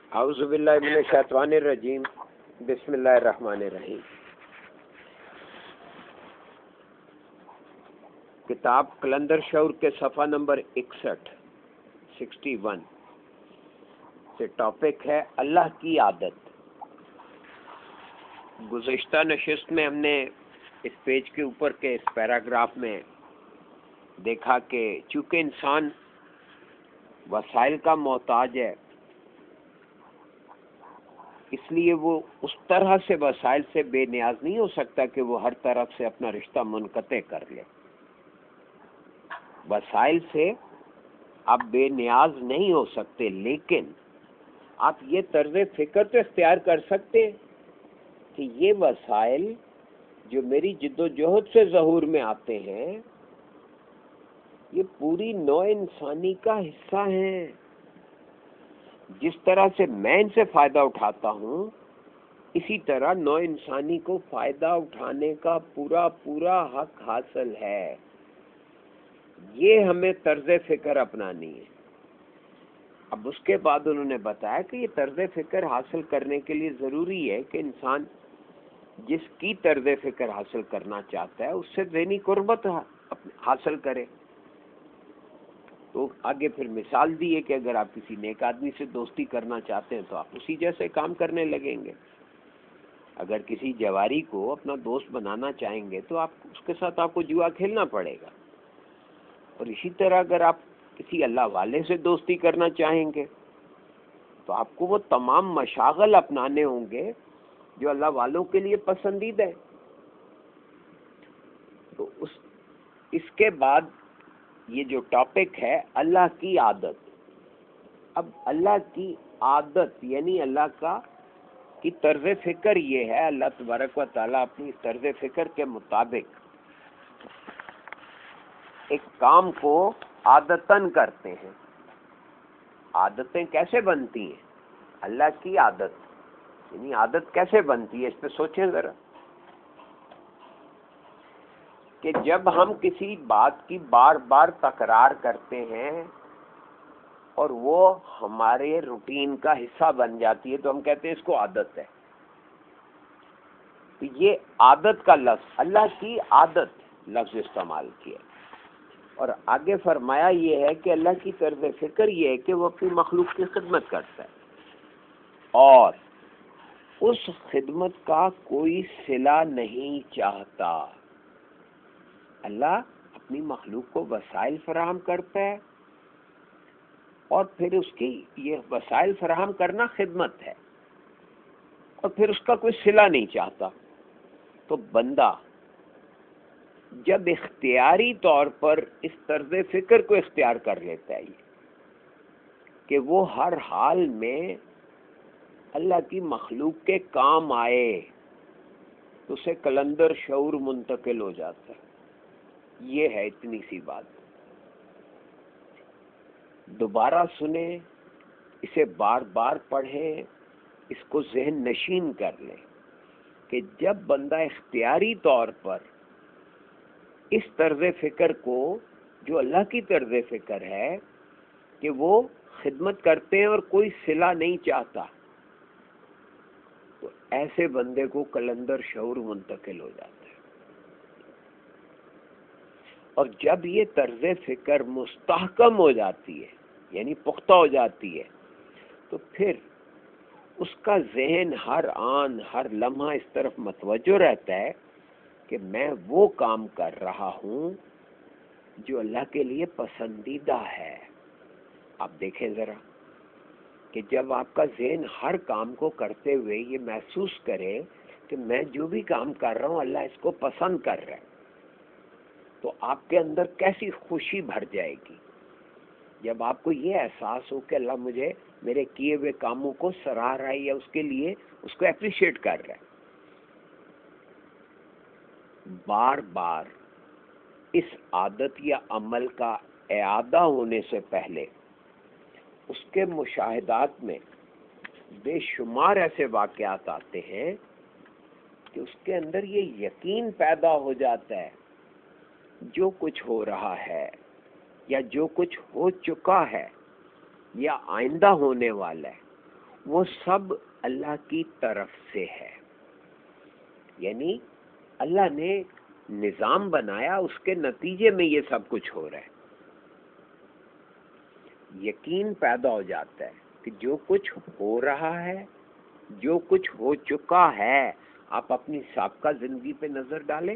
اعوذ باللہ من الشیطان الرجیم، بسم اللہ الرحمن الرحیم۔ کتاب قلندر شعور کے صفحہ نمبر 61 سے ٹاپک ہے اللہ کی عادت۔ گزشتہ نشست میں ہم نے اس پیج کے اوپر کے اس پیراگراف میں دیکھا کہ چونکہ انسان وسائل کا محتاج ہے، اس لیے وہ اس طرح سے وسائل سے بے نیاز نہیں ہو سکتا کہ وہ ہر طرف سے اپنا رشتہ منقطع کر لے۔ وسائل سے آپ بے نیاز نہیں ہو سکتے، لیکن آپ یہ طرز فکر تو اختیار کر سکتے کہ یہ وسائل جو میری جد و جہد سے ظہور میں آتے ہیں، یہ پوری نوع انسانی کا حصہ ہیں۔ جس طرح سے میں ان سے فائدہ اٹھاتا ہوں، اسی طرح نوع انسانی کو فائدہ اٹھانے کا پورا حق حاصل ہے۔ یہ ہمیں طرز فکر اپنانی ہے۔ اب اس کے بعد انہوں نے بتایا کہ یہ طرز فکر حاصل کرنے کے لیے ضروری ہے کہ انسان جس کی طرز فکر حاصل کرنا چاہتا ہے اس سے ذہنی قربت حاصل کرے۔ تو آگے پھر مثال دی ہے کہ اگر آپ کسی نیک آدمی سے دوستی کرنا چاہتے ہیں تو آپ اسی جیسے کام کرنے لگیں گے۔ اگر کسی جواری کو اپنا دوست بنانا چاہیں گے تو آپ اس کے ساتھ آپ کو جوا کھیلنا پڑے گا۔ اور اسی طرح اگر آپ کسی اللہ والے سے دوستی کرنا چاہیں گے تو آپ کو وہ تمام مشاغل اپنانے ہوں گے جو اللہ والوں کے لیے پسندیدہ ہے۔ تو اس کے بعد یہ جو ٹاپک ہے اللہ کی عادت۔ اب اللہ کی عادت یعنی اللہ کی طرز فکر یہ ہے، اللہ تبارک و تعالیٰ اپنی طرز فکر کے مطابق ایک کام کو عادتاً کرتے ہیں۔ عادتیں کیسے بنتی ہیں؟ اللہ کی عادت یعنی عادت کیسے بنتی ہے، اس پہ سوچیں ذرا کہ جب ہم کسی بات کی بار بار تکرار کرتے ہیں اور وہ ہمارے روٹین کا حصہ بن جاتی ہے تو ہم کہتے ہیں اس کو عادت ہے۔ تو یہ عادت کا لفظ، اللہ کی عادت لفظ استعمال کیا، اور آگے فرمایا یہ ہے کہ اللہ کی طرز فکر یہ ہے کہ وہ اپنی مخلوق کی خدمت کرتا ہے اور اس خدمت کا کوئی صلہ نہیں چاہتا۔ اللہ اپنی مخلوق کو وسائل فراہم کرتا ہے اور پھر اس کی یہ وسائل فراہم کرنا خدمت ہے، اور پھر اس کا کوئی صلہ نہیں چاہتا۔ تو بندہ جب اختیاری طور پر اس طرز فکر کو اختیار کر لیتا ہے کہ وہ ہر حال میں اللہ کی مخلوق کے کام آئے، تو اسے قلندر شعور منتقل ہو جاتا ہے۔ یہ ہے اتنی سی بات۔ دوبارہ سنیں، اسے بار بار پڑھیں، اس کو ذہن نشین کر لیں کہ جب بندہ اختیاری طور پر اس طرز فکر کو جو اللہ کی طرز فکر ہے کہ وہ خدمت کرتے ہیں اور کوئی صلہ نہیں چاہتا، تو ایسے بندے کو قلندر شعور منتقل ہو جاتا ہے۔ اور جب یہ طرز فکر مستحکم ہو جاتی ہے یعنی پختہ ہو جاتی ہے، تو پھر اس کا ذہن ہر آن ہر لمحہ اس طرف متوجہ رہتا ہے کہ میں وہ کام کر رہا ہوں جو اللہ کے لیے پسندیدہ ہے۔ آپ دیکھیں ذرا کہ جب آپ کا ذہن ہر کام کو کرتے ہوئے یہ محسوس کرے کہ میں جو بھی کام کر رہا ہوں اللہ اس کو پسند کر رہا ہے، تو آپ کے اندر کیسی خوشی بھر جائے گی جب آپ کو یہ احساس ہو کہ اللہ مجھے میرے کیے ہوئے کاموں کو سراہ رہا ہے یا اس کے لیے اس کو اپریشیٹ کر رہا ہے۔ بار بار اس عادت یا عمل کا اعادہ ہونے سے پہلے اس کے مشاہدات میں بے شمار ایسے واقعات آتے ہیں کہ اس کے اندر یہ یقین پیدا ہو جاتا ہے جو کچھ ہو رہا ہے یا جو کچھ ہو چکا ہے یا آئندہ ہونے والا ہے، وہ سب اللہ کی طرف سے ہے. یعنی اللہ نے نظام بنایا، اس کے نتیجے میں یہ سب کچھ ہو رہا ہے. یقین پیدا ہو جاتا ہے کہ جو کچھ ہو رہا ہے، جو کچھ ہو چکا ہے. آپ اپنی سابقہ زندگی پہ نظر ڈالیں،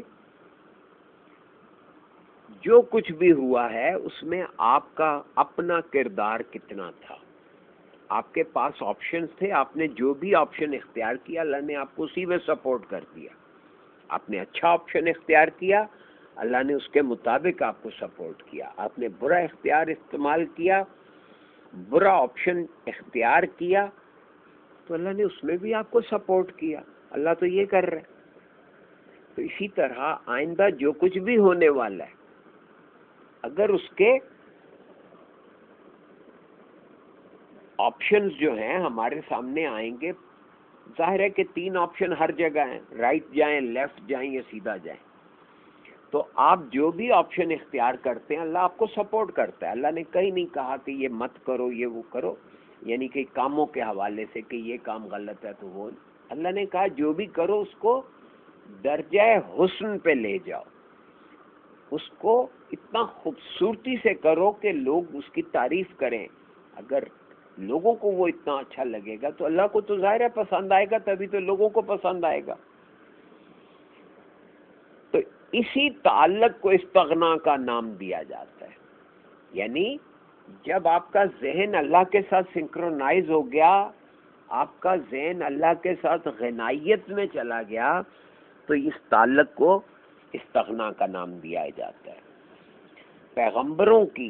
جو کچھ بھی ہوا ہے اس میں آپ کا اپنا کردار کتنا تھا. آپ کے پاس آپشنز تھے، آپ نے جو بھی آپشن اختیار کیا اللہ نے آپ کو اسی میں سپورٹ کر دیا. آپ نے اچھا آپشن اختیار کیا، اللہ نے اس کے مطابق آپ کو سپورٹ کیا. آپ نے برا اختیار استعمال کیا، برا آپشن اختیار کیا، تو اللہ نے اس میں بھی آپ کو سپورٹ کیا. اللہ تو یہ کر رہا ہے. تو اسی طرح آئندہ جو کچھ بھی ہونے والا ہے، اگر اس کے آپشنز جو ہیں ہمارے سامنے آئیں گے، ظاہر ہے کہ 3 آپشن ہر جگہ ہیں، رائٹ جائیں، لیفٹ جائیں یا سیدھا جائیں. تو آپ جو بھی آپشن اختیار کرتے ہیں اللہ آپ کو سپورٹ کرتا ہے. اللہ نے کہیں نہیں کہا کہ یہ مت کرو، یہ وہ کرو، یعنی کہ کاموں کے حوالے سے کہ یہ کام غلط ہے تو وہ. اللہ نے کہا جو بھی کرو اس کو درجہ حسن پہ لے جاؤ، اس کو اتنا خوبصورتی سے کرو کہ لوگ اس کی تعریف کریں. اگر لوگوں کو وہ اتنا اچھا لگے گا تو اللہ کو تو ظاہر ہے پسند آئے گا، تبھی تو لوگوں کو پسند آئے گا. تو اسی تعلق کو استغنا کا نام دیا جاتا ہے. یعنی جب آپ کا ذہن اللہ کے ساتھ سنکرونائز ہو گیا، آپ کا ذہن اللہ کے ساتھ غنائیت میں چلا گیا، تو اس تعلق کو استغنا کا نام دیا جاتا ہے. پیغمبروں کی،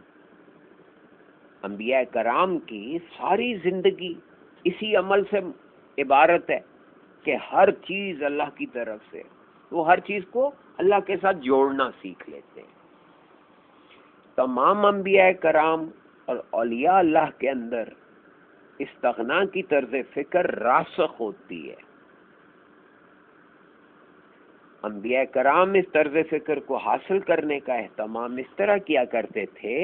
انبیاء کرام کی ساری زندگی اسی عمل سے عبارت ہے کہ ہر چیز اللہ کی طرف سے، وہ ہر چیز کو اللہ کے ساتھ جوڑنا سیکھ لیتے ہیں. تمام انبیاء کرام اور اولیاء اللہ کے اندر استغنا کی طرز فکر راسخ ہوتی ہے. انبیاء کرام اس طرز فکر کو حاصل کرنے کا اہتمام اس طرح کیا کرتے تھے،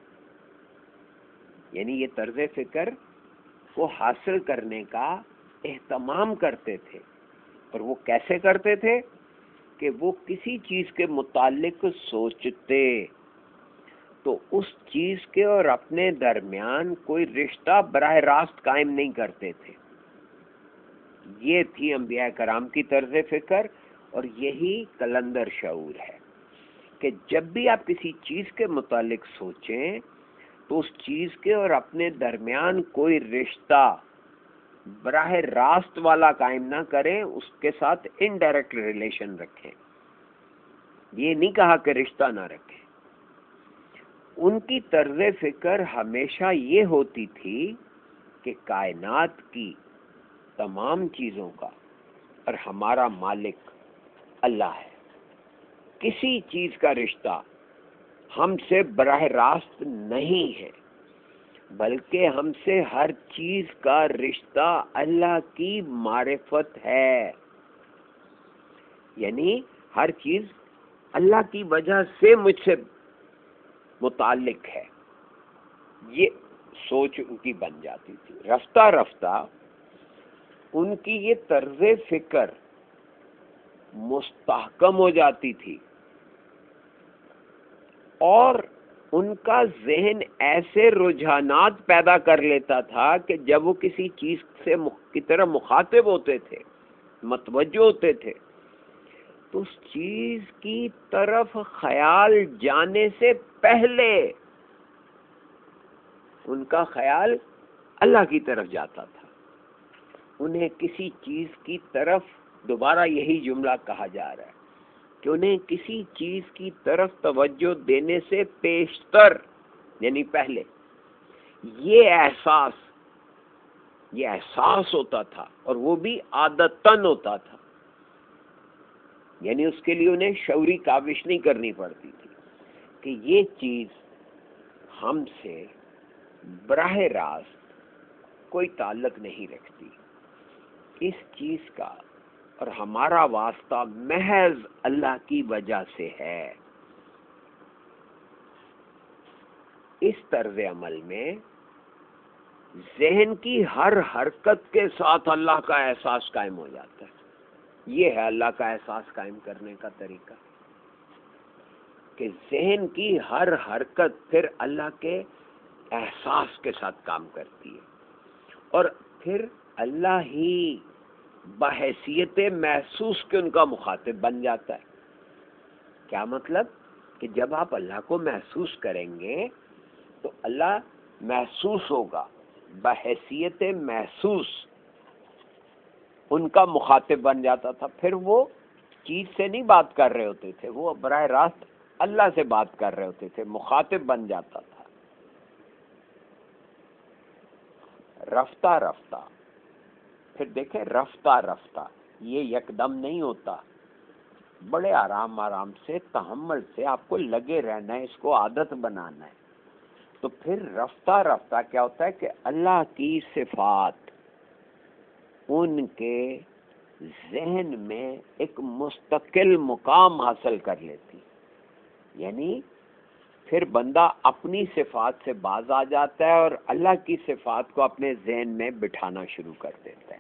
یعنی یہ طرز فکر کو حاصل کرنے کا اہتمام کرتے تھے. اور وہ کیسے کرتے تھے کہ وہ کسی چیز کے متعلق سوچتے تو اس چیز کے اور اپنے درمیان کوئی رشتہ براہ راست قائم نہیں کرتے تھے. یہ تھی انبیاء کرام کی طرز فکر، اور یہی کلندر شعور ہے کہ جب بھی آپ کسی چیز کے متعلق سوچیں تو اس چیز کے اور اپنے درمیان کوئی رشتہ براہ راست والا قائم نہ کریں، اس کے ساتھ انڈائریکٹ ریلیشن رکھیں. یہ نہیں کہا کہ رشتہ نہ رکھیں. ان کی طرز فکر ہمیشہ یہ ہوتی تھی کہ کائنات کی تمام چیزوں کا اور ہمارا مالک اللہ ہے. کسی چیز کا رشتہ ہم سے براہ راست نہیں ہے، بلکہ ہم سے ہر چیز کا رشتہ اللہ کی معرفت ہے. یعنی ہر چیز اللہ کی وجہ سے مجھ سے متعلق ہے. یہ سوچ ان کی بن جاتی تھی. رفتہ رفتہ ان کی یہ طرز فکر مستحکم ہو جاتی تھی، اور ان کا ذہن ایسے رجحانات پیدا کر لیتا تھا کہ جب وہ کسی چیز سے کی طرح مخاطب ہوتے تھے، متوجہ ہوتے تھے، تو اس چیز کی طرف خیال جانے سے پہلے ان کا خیال اللہ کی طرف جاتا تھا. انہیں کسی چیز کی طرف، دوبارہ یہی جملہ کہا جا رہا ہے کہ انہیں کسی چیز کی طرف توجہ دینے سے پیشتر، یعنی پہلے، یہ احساس ہوتا تھا، اور وہ بھی عادتاً ہوتا تھا. یعنی اس کے لیے انہیں شعوری کاوش نہیں کرنی پڑتی تھی کہ یہ چیز ہم سے براہ راست کوئی تعلق نہیں رکھتی. اس چیز کا اور ہمارا واسطہ محض اللہ کی وجہ سے ہے. اس طرز عمل میں ذہن کی ہر حرکت کے ساتھ اللہ کا احساس قائم ہو جاتا ہے. یہ ہے اللہ کا احساس قائم کرنے کا طریقہ، کہ ذہن کی ہر حرکت پھر اللہ کے احساس کے ساتھ کام کرتی ہے، اور پھر اللہ ہی بحیثیت محسوس کے ان کا مخاطب بن جاتا ہے. کیا مطلب؟ کہ جب آپ اللہ کو محسوس کریں گے تو اللہ محسوس ہوگا، بحیثیت محسوس ان کا مخاطب بن جاتا تھا. پھر وہ چیز سے نہیں بات کر رہے ہوتے تھے، وہ براہ راست اللہ سے بات کر رہے ہوتے تھے، مخاطب بن جاتا تھا. رفتہ رفتہ، پھر دیکھیں رفتہ رفتہ، یہ یکدم نہیں ہوتا، بڑے آرام آرام سے تحمل سے آپ کو لگے رہنا ہے، اس کو عادت بنانا ہے. تو پھر رفتہ رفتہ کیا ہوتا ہے کہ اللہ کی صفات ان کے ذہن میں ایک مستقل مقام حاصل کر لیتی. یعنی پھر بندہ اپنی صفات سے باز آ جاتا ہے اور اللہ کی صفات کو اپنے ذہن میں بٹھانا شروع کر دیتا ہے.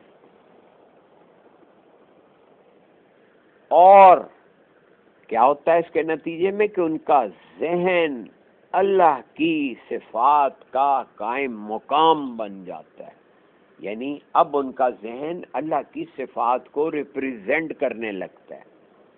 اور کیا ہوتا ہے اس کے نتیجے میں کہ ان کا ذہن اللہ کی صفات کا قائم مقام بن جاتا ہے. یعنی اب ان کا ذہن اللہ کی صفات کو ریپریزنٹ کرنے لگتا ہے.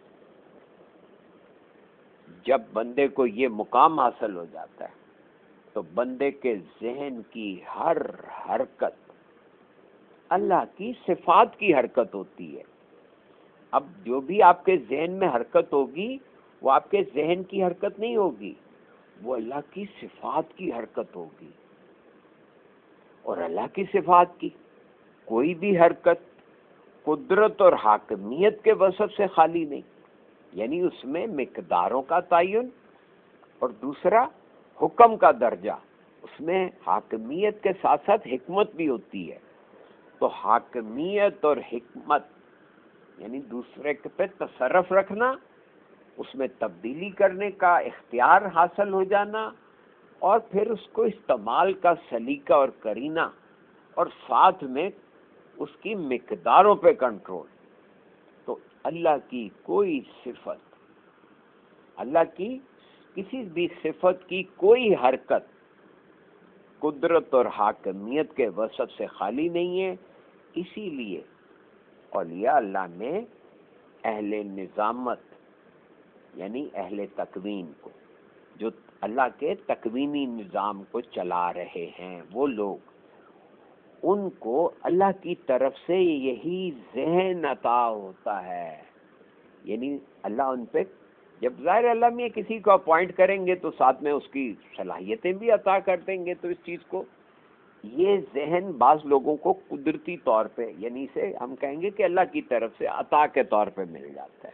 جب بندے کو یہ مقام حاصل ہو جاتا ہے تو بندے کے ذہن کی ہر حرکت اللہ کی صفات کی حرکت ہوتی ہے. اب جو بھی آپ کے ذہن میں حرکت ہوگی وہ آپ کے ذہن کی حرکت نہیں ہوگی، وہ اللہ کی صفات کی حرکت ہوگی. اور اللہ کی صفات کی کوئی بھی حرکت قدرت اور حاکمیت کے وصف سے خالی نہیں. یعنی اس میں مقداروں کا تعین اور دوسرا حکم کا درجہ، اس میں حاکمیت کے ساتھ ساتھ حکمت بھی ہوتی ہے. تو حاکمیت اور حکمت یعنی دوسرے پہ تصرف رکھنا، اس میں تبدیلی کرنے کا اختیار حاصل ہو جانا، اور پھر اس کو استعمال کا سلیقہ اور کرینہ، اور ساتھ میں اس کی مقداروں پہ کنٹرول. تو اللہ کی کوئی صفت، اللہ کی کسی بھی صفت کی کوئی حرکت قدرت اور حاکمیت کے وصف سے خالی نہیں ہے. اسی لیے اولیاء اللہ نے اہل نظامت یعنی اہل تکوین کو، جو اللہ کے تکوینی نظام کو چلا رہے ہیں وہ لوگ، ان کو اللہ کی طرف سے یہی ذہن عطا ہوتا ہے. یعنی اللہ ان پہ جب ظاہر اللہ میں کسی کو اپوائنٹ کریں گے تو ساتھ میں اس کی صلاحیتیں بھی عطا کر دیں گے. تو اس چیز کو یہ ذہن بعض لوگوں کو قدرتی طور پہ، یعنی اسے ہم کہیں گے کہ اللہ کی طرف سے عطا کے طور پہ مل جاتا ہے.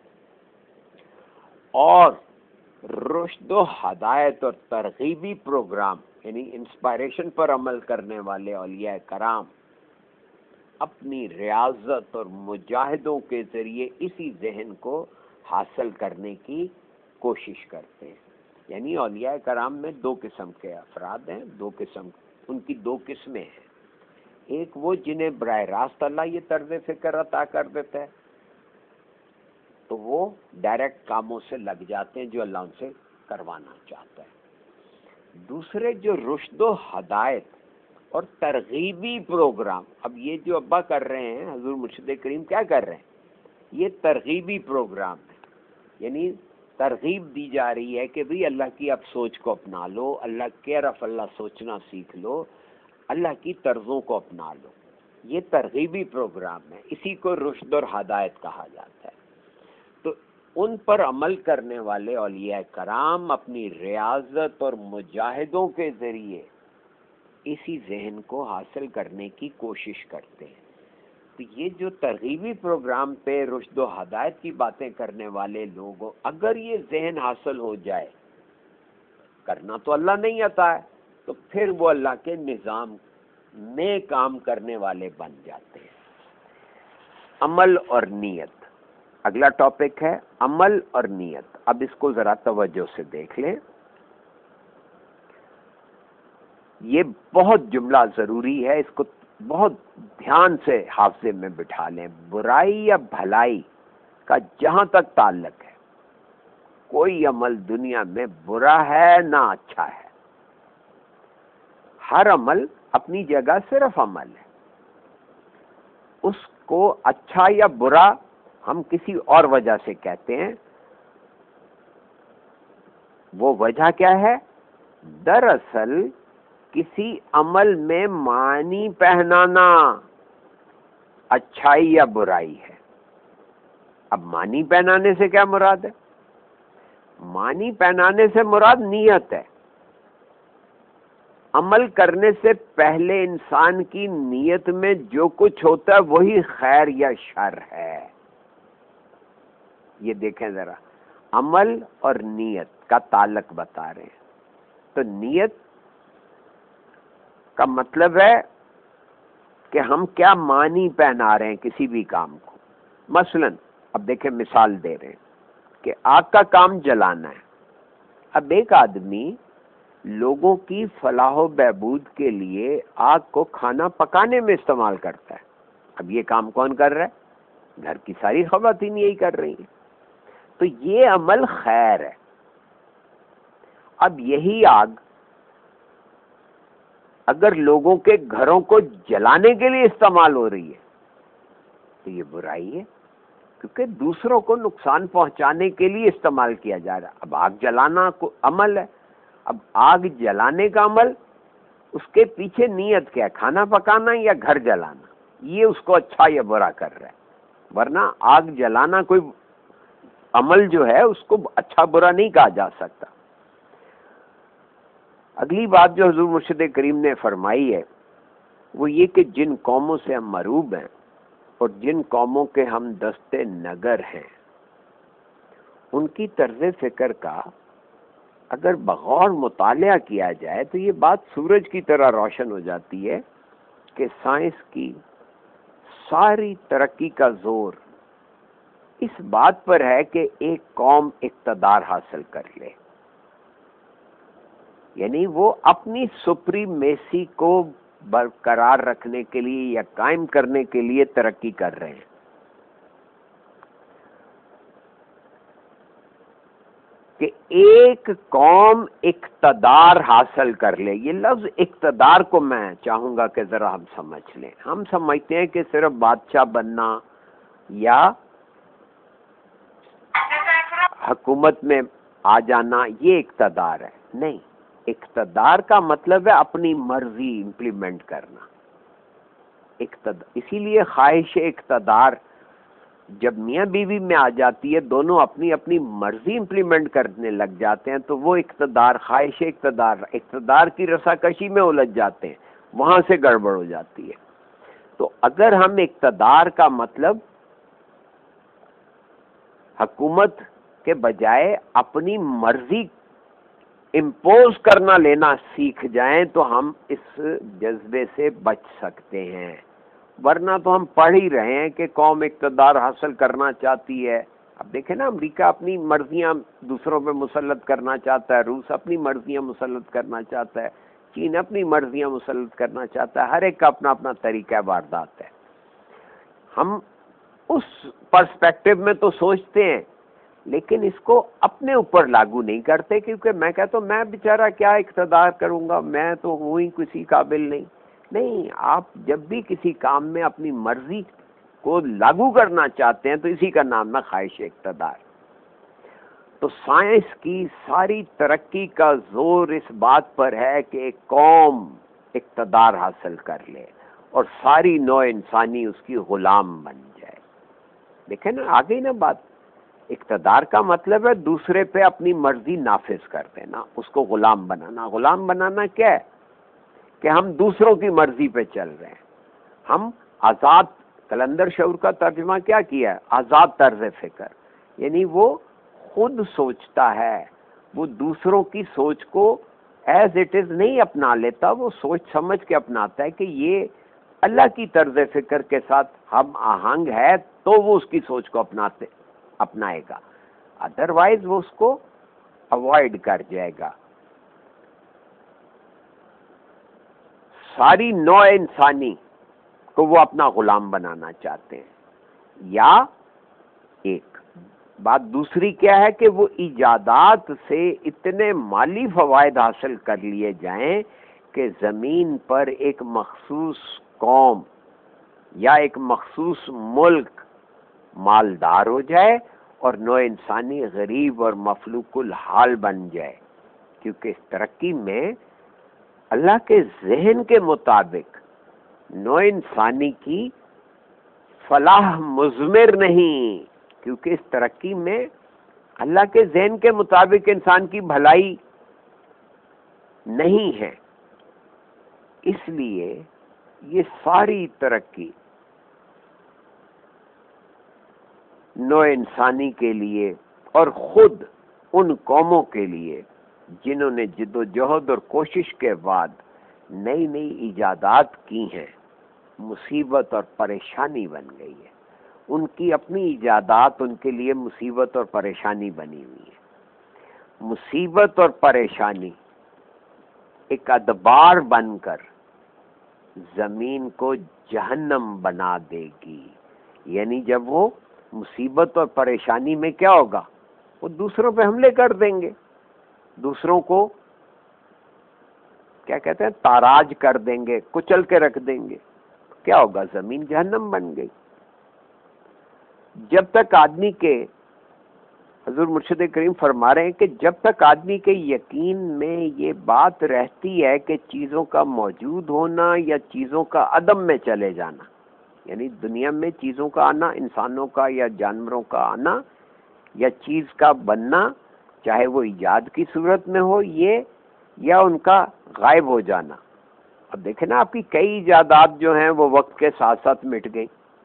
اور رشد و ہدایت اور ترغیبی پروگرام یعنی انسپائریشن پر عمل کرنے والے اولیاء کرام اپنی ریاضت اور مجاہدوں کے ذریعے اسی ذہن کو حاصل کرنے کی کوشش کرتے ہیں. یعنی اولیاء کرام میں دو قسم کے افراد ہیں، ان کی دو قسمیں ہیں. ایک وہ جنہیں براہ راست اللہ یہ طرز فکر عطا کر دیتا ہے، تو وہ ڈائریکٹ کاموں سے لگ جاتے ہیں جو اللہ ان سے کروانا چاہتا ہے. دوسرے جو رشد و ہدایت اور ترغیبی پروگرام، اب یہ جو ابا کر رہے ہیں حضور مرشد کریم کیا کر رہے ہیں؟ یہ ترغیبی پروگرام ہے. یعنی ترغیب دی جا رہی ہے کہ بھئی اللہ کی اب سوچ کو اپنا لو، اللہ کیئر آف اللہ سوچنا سیکھ لو، اللہ کی طرزوں کو اپنا لو. یہ ترغیبی پروگرام ہے، اسی کو رشد اور ہدایت کہا جاتا ہے. تو ان پر عمل کرنے والے اولیاء کرام اپنی ریاضت اور مجاہدوں کے ذریعے اسی ذہن کو حاصل کرنے کی کوشش کرتے ہیں. تو یہ جو ترغیبی پروگرام پہ رشد و ہدایت کی باتیں کرنے والے لوگ، اگر یہ ذہن حاصل ہو جائے، کرنا تو اللہ نہیں آتا ہے، تو پھر وہ اللہ کے نظام میں کام کرنے والے بن جاتے ہیں. عمل اور نیت، اگلا ٹاپک ہے عمل اور نیت. اب اس کو ذرا توجہ سے دیکھ لیں. یہ بہت جملہ ضروری ہے، اس کو بہت دھیان سے حافظے میں بٹھا لیں. برائی یا بھلائی کا جہاں تک تعلق ہے، کوئی عمل دنیا میں برا ہے نہ اچھا ہے. ہر عمل اپنی جگہ صرف عمل ہے. اس کو اچھا یا برا ہم کسی اور وجہ سے کہتے ہیں. وہ وجہ کیا ہے؟ دراصل کسی عمل میں معنی پہنانا اچھائی یا برائی ہے. اب معنی پہنانے سے کیا مراد ہے؟ معنی پہنانے سے مراد نیت ہے. عمل کرنے سے پہلے انسان کی نیت میں جو کچھ ہوتا ہے وہی خیر یا شر ہے. یہ دیکھیں ذرا، عمل اور نیت کا تعلق بتا رہے ہیں. تو نیت کا مطلب ہے کہ ہم کیا معنی پہنا رہے ہیں کسی بھی کام کو. مثلا اب دیکھیں، مثال دے رہے ہیں کہ آگ کا کام جلانا ہے. اب ایک آدمی لوگوں کی فلاح و بہبود کے لیے آگ کو کھانا پکانے میں استعمال کرتا ہے. اب یہ کام کون کر رہا ہے؟ گھر کی ساری خواتین یہی کر رہی ہیں. تو یہ عمل خیر ہے. اب یہی آگ اگر لوگوں کے گھروں کو جلانے کے لیے استعمال ہو رہی ہے تو یہ برائی ہے، کیونکہ دوسروں کو نقصان پہنچانے کے لیے استعمال کیا جا رہا ہے. اب آگ جلانا کو عمل ہے. اب آگ جلانے کا عمل، اس کے پیچھے نیت کیا ہے؟ کھانا پکانا یا گھر جلانا؟ یہ اس کو اچھا یا برا کر رہا ہے. ورنہ آگ جلانا کوئی عمل جو ہے اس کو اچھا برا نہیں کہا جا سکتا. اگلی بات جو حضور مرشد کریم نے فرمائی ہے وہ یہ کہ جن قوموں سے ہم مروب ہیں اور جن قوموں کے ہم دستے نگر ہیں، ان کی طرز فکر کا اگر بغور مطالعہ کیا جائے تو یہ بات سورج کی طرح روشن ہو جاتی ہے کہ سائنس کی ساری ترقی کا زور اس بات پر ہے کہ ایک قوم اقتدار حاصل کر لے. یعنی وہ اپنی سپریمیسی کو برقرار رکھنے کے لیے یا قائم کرنے کے لیے ترقی کر رہے ہیں. کہ ایک قوم اقتدار حاصل کر لے. یہ لفظ اقتدار کو میں چاہوں گا کہ ذرا ہم سمجھ لیں. ہم سمجھتے ہیں کہ صرف بادشاہ بننا یا حکومت میں آ جانا یہ اقتدار ہے. نہیں، اقتدار کا مطلب ہے اپنی مرضی امپلیمنٹ کرنا. اسی لیے خواہش اقتدار جب میاں بیوی میں آ جاتی ہے، دونوں اپنی اپنی مرضی امپلیمنٹ کرنے لگ جاتے ہیں تو وہ اقتدار، خواہش اقتدار کی رساکشی میں الجھ جاتے ہیں، وہاں سے گڑبڑ ہو جاتی ہے. تو اگر ہم اقتدار کا مطلب حکومت کے بجائے اپنی مرضی امپوز کرنا لینا سیکھ جائیں تو ہم اس جذبے سے بچ سکتے ہیں. ورنہ تو ہم پڑھ ہی رہے ہیں کہ قوم اقتدار حاصل کرنا چاہتی ہے. اب دیکھیں نا، امریکہ اپنی مرضیاں دوسروں پہ مسلط کرنا چاہتا ہے، روس اپنی مرضیاں مسلط کرنا چاہتا ہے، چین اپنی مرضیاں مسلط کرنا چاہتا ہے. ہر ایک کا اپنا اپنا طریقہ واردات ہے. ہم اس پرسپیکٹو میں تو سوچتے ہیں لیکن اس کو اپنے اوپر لاگو نہیں کرتے، کیونکہ میں کہتا ہوں میں بیچارہ کیا اقتدار کروں گا، میں تو ہوں ہی کسی قابل نہیں. نہیں، آپ جب بھی کسی کام میں اپنی مرضی کو لاگو کرنا چاہتے ہیں تو اسی کا نام ہے خواہش اقتدار. تو سائنس کی ساری ترقی کا زور اس بات پر ہے کہ ایک قوم اقتدار حاصل کر لے اور ساری نوع انسانی اس کی غلام بن جائے. دیکھیں نا، آ گئی نا بات. اقتدار کا مطلب ہے دوسرے پہ اپنی مرضی نافذ کر دینا، اس کو غلام بنانا. غلام بنانا کیا ہے؟ کہ ہم دوسروں کی مرضی پہ چل رہے ہیں. ہم آزاد، کلندر شعور کا ترجمہ کیا کیا ہے؟ آزاد طرز فکر. یعنی وہ خود سوچتا ہے، وہ دوسروں کی سوچ کو ایز اٹ از نہیں اپنا لیتا، وہ سوچ سمجھ کے اپناتا ہے کہ یہ اللہ کی طرز فکر کے ساتھ ہم آہنگ ہے تو وہ اس کی سوچ کو اپنائے گا، ادروائز وہ اس کو اوائڈ کر جائے گا. ساری نوع انسانی کو وہ اپنا غلام بنانا چاہتے ہیں. یا ایک بات دوسری کیا ہے کہ وہ ایجادات سے اتنے مالی فوائد حاصل کر لیے جائیں کہ زمین پر ایک مخصوص قوم یا ایک مخصوص ملک مالدار ہو جائے اور نوع انسانی غریب اور مفلوق الحال بن جائے. کیونکہ اس ترقی میں اللہ کے ذہن کے مطابق نوع انسانی کی فلاح مضمر نہیں، کیونکہ اس ترقی میں اللہ کے ذہن کے مطابق انسان کی بھلائی نہیں ہے. اس لیے یہ ساری ترقی نوع انسانی کے لیے اور خود ان قوموں کے لیے جنہوں نے جد و جہد اور کوشش کے بعد نئی نئی ایجادات کی ہیں، مصیبت اور پریشانی بن گئی ہے. ان کی اپنی ایجادات ان کے لیے مصیبت اور پریشانی بنی ہوئی ہے. مصیبت اور پریشانی ایک ادبار بن کر زمین کو جہنم بنا دے گی. یعنی جب وہ مصیبت اور پریشانی میں کیا ہوگا، وہ دوسروں پہ حملے کر دیں گے، دوسروں کو کیا کہتے ہیں تاراج کر دیں گے، کچل کے رکھ دیں گے. کیا ہوگا، زمین جہنم بن گئی. جب تک آدمی کے حضور مرشد کریم فرما رہے ہیں کہ جب تک آدمی کے یقین میں یہ بات رہتی ہے کہ چیزوں کا موجود ہونا یا چیزوں کا عدم میں چلے جانا، یعنی دنیا میں چیزوں کا آنا، انسانوں کا یا جانوروں کا آنا یا چیز کا بننا، چاہے وہ ایجاد کی صورت میں ہو یہ یا ان کا غائب ہو جانا. اب دیکھیں نا آپ کی کئی ایجادات جو ہیں وہ وقت کے ساتھ ساتھ مٹ گئی.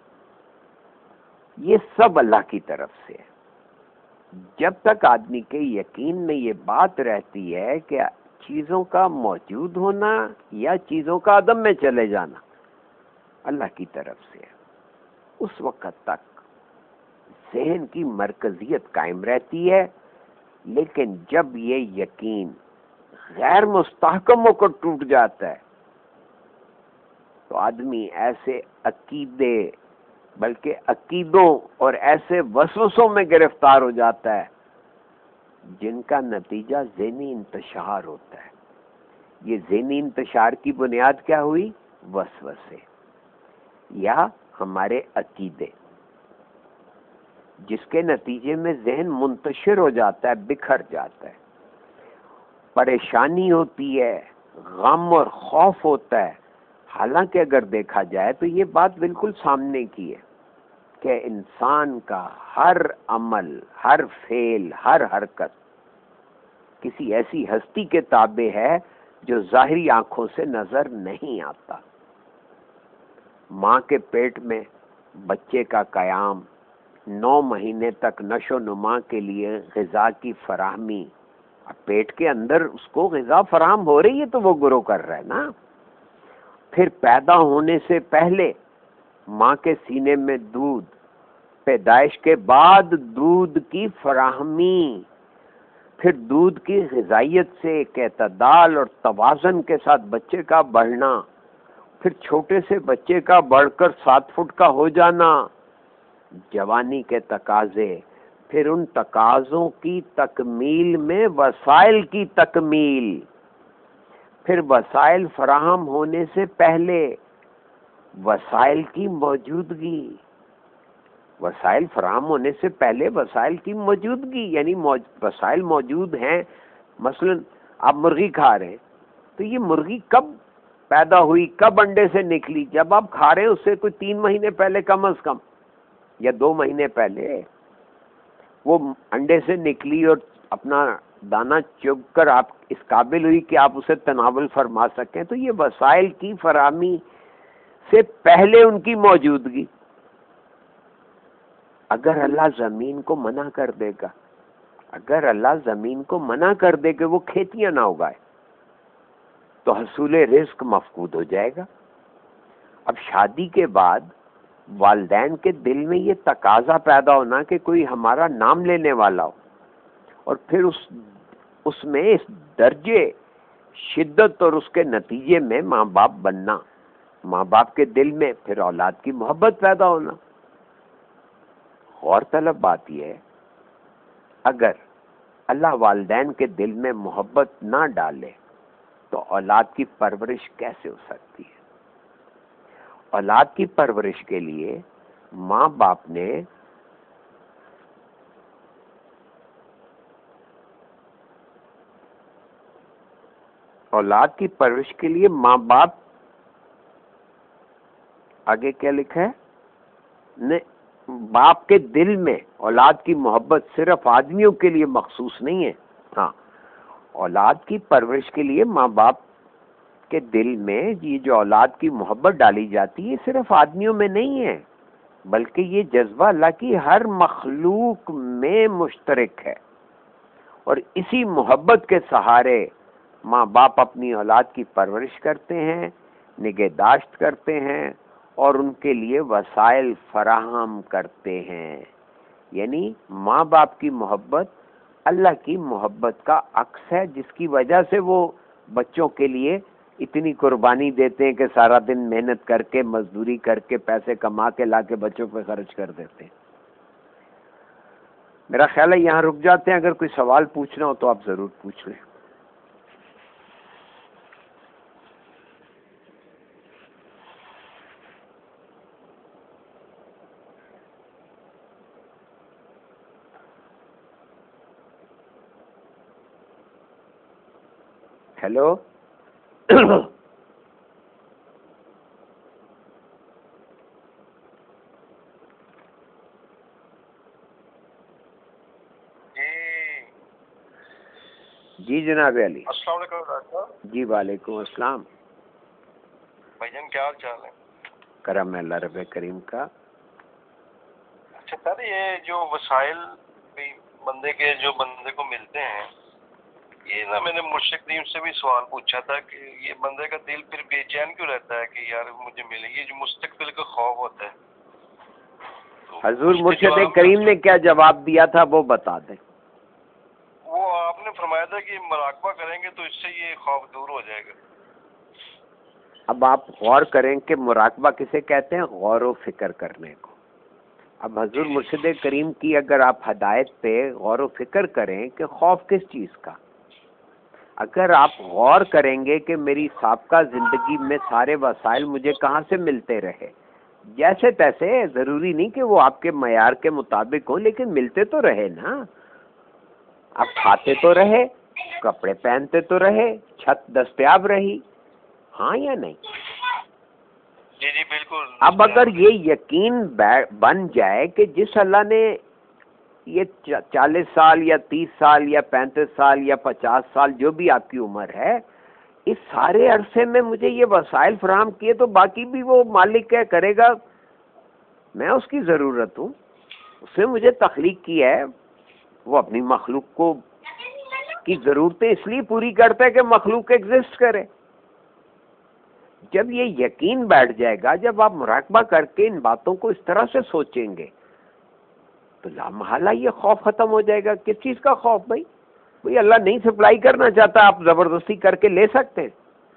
یہ سب اللہ کی طرف سے ہے. جب تک آدمی کے یقین میں یہ بات رہتی ہے کہ چیزوں کا موجود ہونا یا چیزوں کا عدم میں چلے جانا اللہ کی طرف سے ہے، اس وقت تک ذہن کی مرکزیت قائم رہتی ہے. لیکن جب یہ یقین غیر مستحکم ہو کر ٹوٹ جاتا ہے تو آدمی ایسے عقیدے بلکہ عقیدوں اور ایسے وسوسوں میں گرفتار ہو جاتا ہے جن کا نتیجہ ذہنی انتشار ہوتا ہے. یہ ذہنی انتشار کی بنیاد کیا ہوئی؟ وسوسے یا ہمارے عقیدے، جس کے نتیجے میں ذہن منتشر ہو جاتا ہے، بکھر جاتا ہے، پریشانی ہوتی ہے، غم اور خوف ہوتا ہے. حالانکہ اگر دیکھا جائے تو یہ بات بالکل سامنے کی ہے کہ انسان کا ہر عمل، ہر فعل، ہر حرکت کسی ایسی ہستی کے تابع ہے جو ظاہری آنکھوں سے نظر نہیں آتا. ماں کے پیٹ میں بچے کا قیام، 9 مہینے تک نشو و نما کے لیے غذا کی فراہمی، اب پیٹ کے اندر اس کو غذا فراہم ہو رہی ہے تو وہ گرو کر رہا ہے نا. پھر پیدا ہونے سے پہلے ماں کے سینے میں دودھ، پیدائش کے بعد دودھ کی فراہمی، پھر دودھ کی غذائیت سے ایک اعتدال اور توازن کے ساتھ بچے کا بڑھنا، پھر چھوٹے سے بچے کا بڑھ کر 7 فٹ کا ہو جانا، جوانی کے تقاضے، پھر ان تقاضوں کی تکمیل میں وسائل کی تکمیل، پھر وسائل فراہم ہونے سے پہلے وسائل کی موجودگی، وسائل فراہم ہونے سے پہلے وسائل کی موجودگی، یعنی وسائل موجود ہیں. مثلا آپ مرغی کھا رہے ہیں تو یہ مرغی کب پیدا ہوئی، کب انڈے سے نکلی؟ جب آپ کھا رہے ہیں اس سے کوئی 3 مہینے پہلے کم از کم، یا 2 مہینے پہلے وہ انڈے سے نکلی اور اپنا دانہ چگ کر آپ اس قابل ہوئی کہ آپ اسے تناول فرما سکیں. تو یہ وسائل کی فراہمی سے پہلے ان کی موجودگی. اگر اللہ زمین کو منع کر دے گا، اگر اللہ زمین کو منع کر دے کہ وہ کھیتیاں نہ اگائے تو حصول رزق مفقود ہو جائے گا. اب شادی کے بعد والدین کے دل میں یہ تقاضا پیدا ہونا کہ کوئی ہمارا نام لینے والا ہو، اور پھر اس میں اس درجے شدت اور اس کے نتیجے میں ماں باپ بننا، ماں باپ کے دل میں پھر اولاد کی محبت پیدا ہونا۔ غور طلب بات یہ ہے، اگر اللہ والدین کے دل میں محبت نہ ڈالے تو اولاد کی پرورش کیسے ہو سکتی ہے؟ اولاد کی پرورش کے لیے ماں باپ نے آگے کیا لکھا ہے؟ باپ کے دل میں اولاد کی محبت صرف آدمیوں کے لیے مخصوص نہیں ہے، ہاں اولاد کی پرورش کے لیے ماں باپ کے دل میں یہ جو اولاد کی محبت ڈالی جاتی ہے صرف آدمیوں میں نہیں ہے، بلکہ یہ جذبہ اللہ کی ہر مخلوق میں مشترک ہے، اور اسی محبت کے سہارے ماں باپ اپنی اولاد کی پرورش کرتے ہیں، نگہداشت کرتے ہیں اور ان کے لیے وسائل فراہم کرتے ہیں۔ یعنی ماں باپ کی محبت اللہ کی محبت کا عکس ہے، جس کی وجہ سے وہ بچوں کے لیے اتنی قربانی دیتے ہیں کہ سارا دن محنت کر کے مزدوری کر کے پیسے کما کے لا کے بچوں پہ خرچ کر دیتے ہیں۔ میرا خیال ہے یہاں رک جاتے ہیں، اگر کوئی سوال پوچھنا ہو تو آپ ضرور پوچھ لیں۔ ہیلو جی جناب علی، السلام علیکم ڈاکٹر صاحب۔ جی وعلیکم السلام۔ بھائی جان کیا حال چال ہے؟ کرم ہے اللہ رب کریم کا۔ اچھا سر، یہ جو وسائل بندے کو ملتے ہیں، یہ نا میں نے مرشد کریم سے بھی سوال پوچھا تھا کہ یہ بندے کا دل پھر بے چین کیوں رہتا ہے کہ یار مجھے ملے، یہ جو مستقبل کا خوف ہوتا ہے۔ حضور مرشد کریم نے کیا جواب دیا تھا وہ بتا دیں۔ وہ آپ نے فرمایا تھا کہ مراقبہ کریں گے تو اس سے یہ خوف دور ہو جائے گا۔ اب آپ غور کریں کہ مراقبہ کسے کہتے ہیں؟ غور و فکر کرنے کو۔ اب حضور مرشد کریم کی اگر آپ ہدایت پہ غور و فکر کریں کہ خوف کس چیز کا، اگر آپ غور کریں گے کہ میری سابقہ زندگی میں سارے وسائل مجھے کہاں سے ملتے رہے، جیسے تیسے، ضروری نہیں کہ وہ آپ کے معیار کے مطابق ہوں، لیکن ملتے تو رہے نا۔ آپ کھاتے تو رہے، کپڑے پہنتے تو رہے، چھت دستیاب رہی، ہاں یا نہیں؟ جی جی بالکل۔ اب اگر یہ یقین بن جائے کہ جس اللہ نے یہ 40 سال یا 30 سال یا 35 سال یا 50 سال جو بھی آپ کی عمر ہے، اس سارے عرصے میں مجھے یہ وسائل فراہم کیے تو باقی بھی وہ مالک کیا کرے گا، میں اس کی ضرورت ہوں، اس نے مجھے تخلیق کی ہے، وہ اپنی مخلوق کو کی ضرورتیں اس لیے پوری کرتا ہے کہ مخلوق ایگزسٹ کرے۔ جب یہ یقین بیٹھ جائے گا، جب آپ مراقبہ کر کے ان باتوں کو اس طرح سے سوچیں گے تو لامحالہ یہ خوف ختم ہو جائے گا۔ کس چیز کا خوف؟ بھائی اللہ نہیں سپلائی کرنا چاہتا، آپ زبردستی کر کے لے سکتے ہیں؟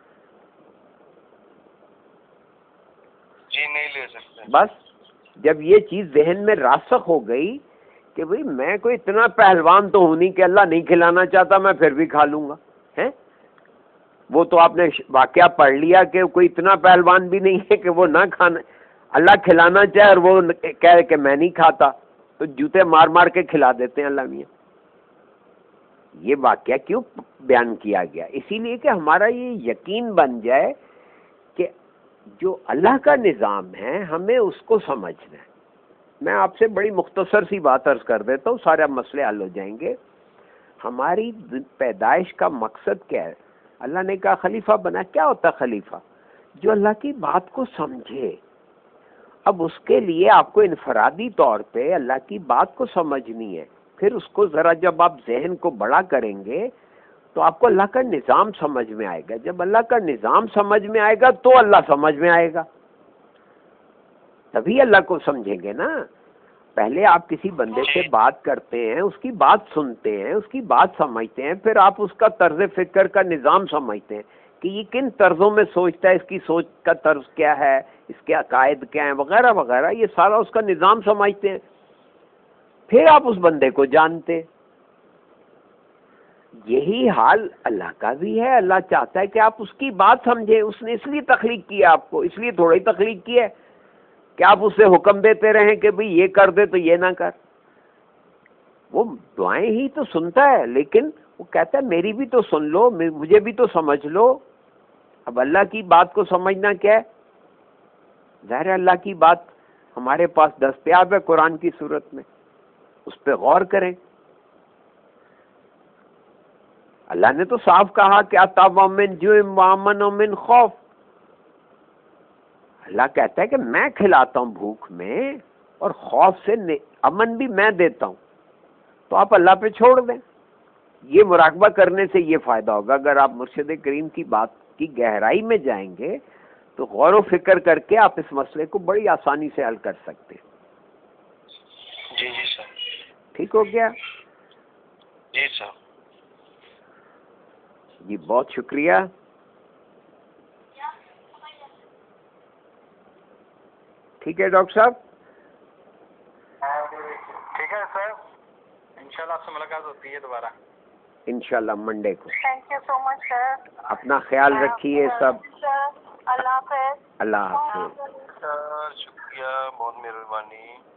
جی نہیں لے سکتے۔ بس جب یہ چیز ذہن میں راسخ ہو گئی کہ بھئی میں کوئی اتنا پہلوان تو ہوں نہیں کہ اللہ نہیں کھلانا چاہتا میں پھر بھی کھا لوں گا، ہیں؟ وہ تو آپ نے واقعہ پڑھ لیا کہ کوئی اتنا پہلوان بھی نہیں ہے کہ وہ نہ کھانا، اللہ کھلانا چاہے اور وہ کہے کہ میں نہیں کھاتا، تو جوتے مار مار کے کھلا دیتے ہیں اللہ میاں۔ یہ واقعہ کیوں بیان کیا گیا؟ اسی لیے کہ ہمارا یہ یقین بن جائے کہ جو اللہ کا نظام ہے ہمیں اس کو سمجھنا ہے۔ میں آپ سے بڑی مختصر سی بات عرض کر دیتا ہوں، سارے مسئلے حل ہو جائیں گے۔ ہماری پیدائش کا مقصد کیا ہے؟ اللہ نے کہا خلیفہ بنا۔ کیا ہوتا خلیفہ؟ جو اللہ کی بات کو سمجھے۔ اب اس کے لیے آپ کو انفرادی طور پہ اللہ کی بات کو سمجھنی ہے، پھر اس کو ذرا جب آپ ذہن کو بڑا کریں گے تو آپ کو اللہ کا نظام سمجھ میں آئے گا۔ جب اللہ کا نظام سمجھ میں آئے گا تو اللہ سمجھ میں آئے گا، تبھی اللہ کو سمجھیں گے نا۔ پہلے آپ کسی بندے سے بات کرتے ہیں، اس کی بات سنتے ہیں، اس کی بات سمجھتے ہیں، پھر آپ اس کا طرز فکر کا نظام سمجھتے ہیں کہ یہ کن طرزوں میں سوچتا ہے، اس کی سوچ کا طرز کیا ہے، اس کے عقائد کیا ہیں وغیرہ وغیرہ، یہ سارا اس کا نظام سمجھتے ہیں، پھر آپ اس بندے کو جانتے ہیں۔ یہی حال اللہ کا بھی ہے، اللہ چاہتا ہے کہ آپ اس کی بات سمجھیں، اس نے اس لیے تخلیق کیا آپ کو، اس لیے تھوڑا ہی تخلیق کیا ہے کہ آپ اسے حکم دیتے رہیں کہ بھئی یہ کر دے تو یہ نہ کر۔ وہ دعائیں ہی تو سنتا ہے، لیکن وہ کہتا ہے میری بھی تو سن لو، مجھے بھی تو سمجھ لو۔ اب اللہ کی بات کو سمجھنا کیا ہے؟ ظاہر ہے اللہ کی بات ہمارے پاس دستیاب ہے قرآن کی صورت میں، اس پہ غور کریں۔ اللہ نے تو صاف کہا کہ اطعم من جوع وامن من خوف۔ اللہ کہتا ہے کہ میں کھلاتا ہوں بھوک میں، اور خوف سے امن بھی میں دیتا ہوں، تو آپ اللہ پہ چھوڑ دیں۔ یہ مراقبہ کرنے سے یہ فائدہ ہوگا، اگر آپ مرشد کریم کی بات کی گہرائی میں جائیں گے تو غور و فکر کر کے آپ اس مسئلے کو بڑی آسانی سے حل کر سکتے ہیں۔ جی جی سر، ٹھیک ہو گیا؟ جی سر، جی بہت شکریہ۔ ٹھیک ہے ڈاکٹر صاحب، ٹھیک ہے سر، انشاءاللہ آپ سے ملاقات ہوتی ہے دوبارہ انشاءاللہ منڈے کو۔ Thank you so much sir. اپنا خیال رکھیے سب۔ سر اللہ حافظ۔ اللہ حافظ۔ سر، شکریہ، بہت مہربانی۔